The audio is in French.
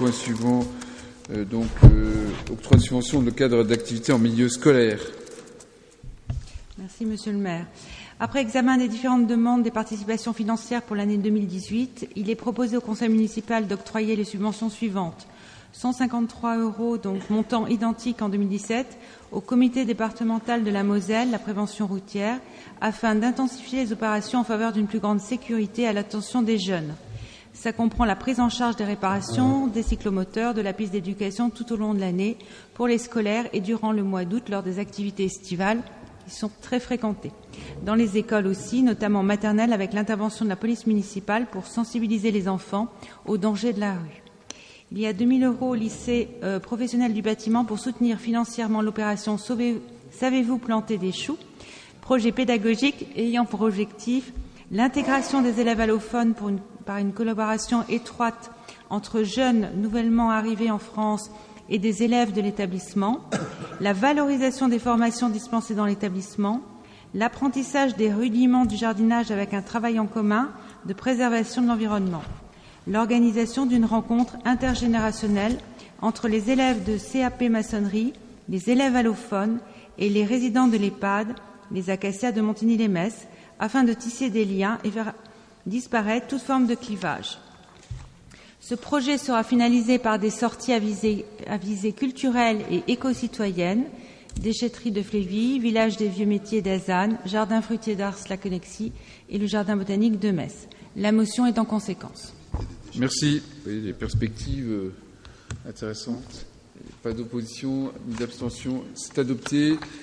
point suivant, octroi de subvention dans le cadre d'activités en milieu scolaire. Merci, Monsieur le maire. Après examen des différentes demandes des participations financières pour l'année 2018, il est proposé au Conseil municipal d'octroyer les subventions suivantes. 153 €, donc montant identique en 2017, au comité départemental de la Moselle, la prévention routière, afin d'intensifier les opérations en faveur d'une plus grande sécurité à l'attention des jeunes. Ça comprend la prise en charge des réparations, des cyclomoteurs, de la piste d'éducation tout au long de l'année pour les scolaires et durant le mois d'août lors des activités estivales qui sont très fréquentées. Dans les écoles aussi, notamment maternelles, avec l'intervention de la police municipale pour sensibiliser les enfants aux dangers de la rue. Il y a 2 000 € au lycée professionnel du bâtiment pour soutenir financièrement l'opération Savez-vous planter des choux, projet pédagogique ayant pour objectif l'intégration des élèves allophones par une collaboration étroite entre jeunes nouvellement arrivés en France et des élèves de l'établissement, la valorisation des formations dispensées dans l'établissement, l'apprentissage des rudiments du jardinage avec un travail en commun de préservation de l'environnement, l'organisation d'une rencontre intergénérationnelle entre les élèves de CAP maçonnerie, les élèves allophones et les résidents de l'EHPAD, les Acacias de Montigny-les-Metz, afin de tisser des liens et faire disparaître toute forme de clivage. Ce projet sera finalisé par des sorties à visée culturelle et éco-citoyenne, déchetterie de Flévy, village des vieux métiers d'Azanne, jardin fruitier d'Ars-la-Connexie et le jardin botanique de Metz. La motion est en conséquence. Merci. Vous voyez des perspectives intéressantes. Pas d'opposition ni d'abstention. C'est adopté.